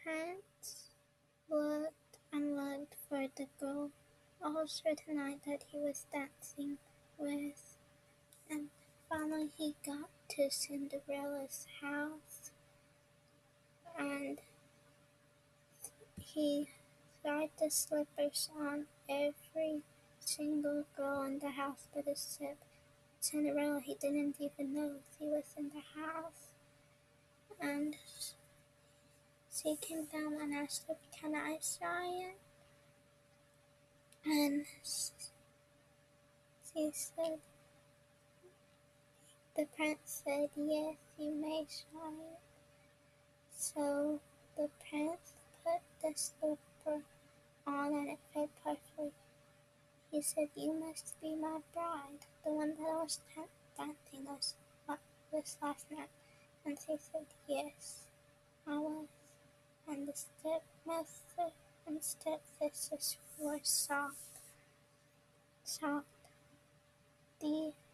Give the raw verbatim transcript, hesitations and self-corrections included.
prince looked and looked for the girl all through the night that he was dancing with, and finally he got to Cinderella's house, and he tried the slippers on every single girl in the house, but except Cinderella. He didn't even know he was in the house, and she came down and asked him, "Can I try it?" And she said, the prince said, "Yes, you may try it." So the prince put the slipper on and it fit perfectly. He said, "You must be my bride, the one that I was dancing us this last night." And she said, "Yes, I was." And the stepmother and stepsisters were shocked. shocked. The